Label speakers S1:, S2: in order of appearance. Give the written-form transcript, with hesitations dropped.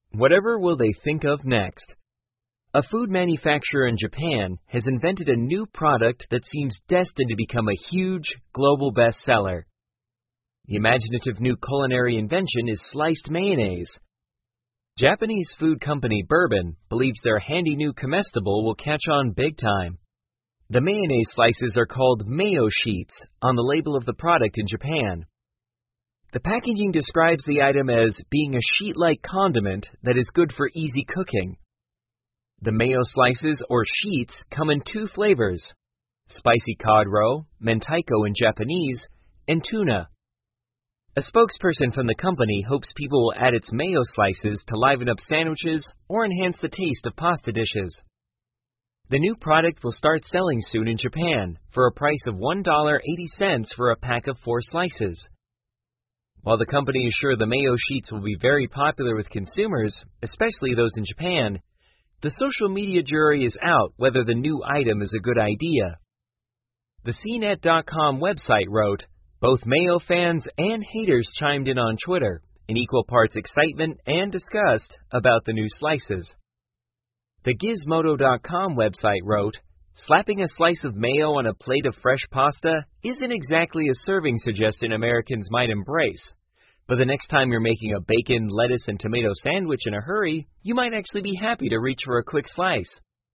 S1: Whatever will they think of next? A food manufacturer in Japan has invented a new product that seems destined to become a huge global bestseller. The imaginative new culinary invention is sliced mayonnaise. Japanese food company Bourbon believes their handy new comestible will catch on big time. The mayonnaise slices are called mayo sheets on the label of the product in Japan. The packaging describes the item as being a sheet-like condiment that is good for easy cooking. The mayo slices, or sheets, come in two flavors: spicy cod roe, mentaiko in Japanese, and tuna. A spokesperson from the company hopes people will add its mayo slices to liven up sandwiches or enhance the taste of pasta dishes. The new product will start selling soon in Japan for a price of $1.80 for a pack of 4 slices. While the company is sure the mayo sheets will be very popular with consumers, especially those in Japan, the social media jury is out whether the new item is a good idea. The CNET.com website wrote, "Both mayo fans and haters chimed in on Twitter, in equal parts excitement and disgust about the new slices." The Gizmodo.com website wrote, "Slapping a slice of mayo on a plate of fresh pasta isn't exactly a serving suggestion Americans might embrace. But the next time you're making a bacon, lettuce, and tomato sandwich in a hurry, you might actually be happy to reach for a quick slice."